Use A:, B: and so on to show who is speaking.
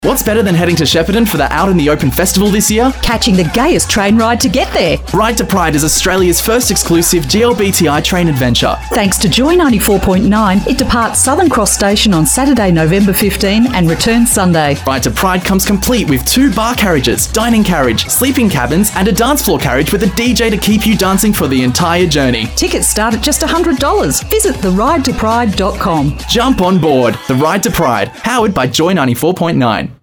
A: What's better than heading to Shepparton for the Out in the Open Festival this year?
B: Catching the gayest train ride to get there.
A: Ride to Pride is Australia's first exclusive GLBTI train adventure.
B: Thanks to Joy 94.9, it departs Southern Cross Station on Saturday, November 15 and returns Sunday.
A: Ride to Pride comes complete with 2 bar carriages, dining carriage, sleeping cabins and a dance floor carriage with a DJ to keep you dancing for the entire journey.
B: Tickets start at just $100. Visit theridetopride.com.
A: Jump on board. The Ride to Pride, powered by Joy 94.9.